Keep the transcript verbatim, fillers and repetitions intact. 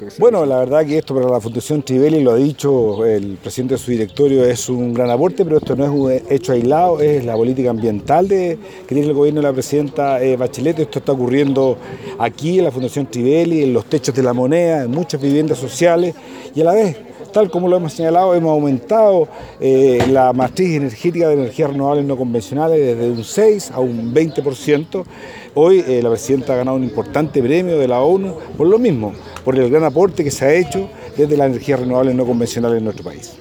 Bueno, la verdad que esto para la Fundación Trivelli, lo ha dicho el presidente de su directorio, es un gran aporte, pero esto no es un hecho aislado, es la política ambiental de, que tiene el gobierno de la presidenta eh, Bachelet. Esto está ocurriendo aquí en la Fundación Trivelli, en los techos de La Moneda, en muchas viviendas sociales, y a la vez, tal como lo hemos señalado, hemos aumentado eh, la matriz energética de energías renovables no convencionales desde un seis a un veinte por ciento. Hoy eh, la presidenta ha ganado un importante premio de la ONU por lo mismo, por el gran aporte que se ha hecho desde las energías renovables no convencionales en nuestro país.